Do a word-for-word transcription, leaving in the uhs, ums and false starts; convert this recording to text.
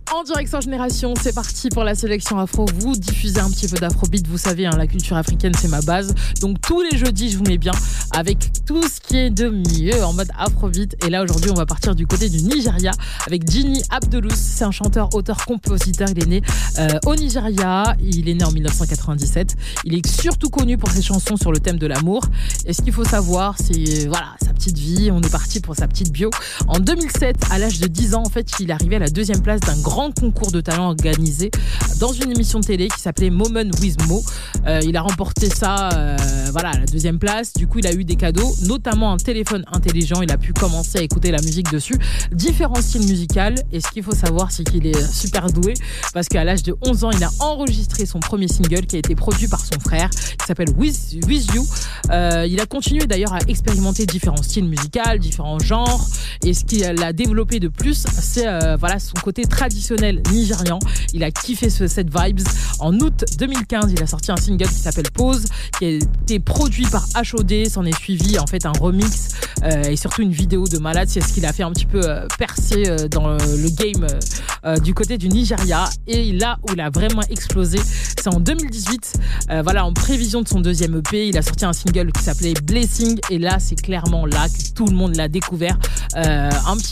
En direction Génération, c'est parti pour la sélection afro. Vous diffusez un petit peu d'afrobeat, vous savez, hein, la culture africaine c'est ma base. Donc tous les jeudis, je vous mets bien avec tout ce qui est de mieux en mode afrobeat. Et là aujourd'hui, on va partir du côté du Nigeria avec Jinny Abdulus. C'est un chanteur, auteur, compositeur. Il est né euh, au Nigeria. Il est né en dix-neuf cent quatre-vingt-dix-sept. Il est surtout connu pour ses chansons sur le thème de l'amour. Et ce qu'il faut savoir, c'est voilà sa petite vie. On est parti pour sa petite bio. En deux mille sept, à l'âge de dix ans, en fait, il est arrivé à la deuxième place d'un grand concours de talent organisé dans une émission de télé qui s'appelait Moment with Mo. Euh, il a remporté ça, euh, voilà, à la deuxième place. Du coup, il a eu des cadeaux, notamment un téléphone intelligent. Il a pu commencer à écouter la musique dessus, différents styles musicaux. Et ce qu'il faut savoir, c'est qu'il est super doué parce qu'à l'âge de onze ans, il a enregistré son premier single qui a été produit par son frère, qui s'appelle With, With You. Euh, il a continué d'ailleurs à expérimenter différents styles musicaux, différents genres. Et ce qu'il a développé de plus, c'est euh, voilà son côté traditionnel nigérian. Il a kiffé ce, cette vibes. En août deux mille quinze, il a sorti un single qui s'appelle Pause, qui a été produit par H O D. S'en est suivi en fait un remix euh, et surtout une vidéo de malade. C'est ce qu'il a fait un petit peu euh, percer euh, dans le, le game euh, du côté du Nigeria. Et là où il a vraiment explosé, c'est en deux mille dix-huit. Euh, voilà, en prévision de son deuxième E P, il a sorti un single qui s'appelait Blessing. Et là, c'est clairement là que tout le monde l'a découvert. Euh, un petit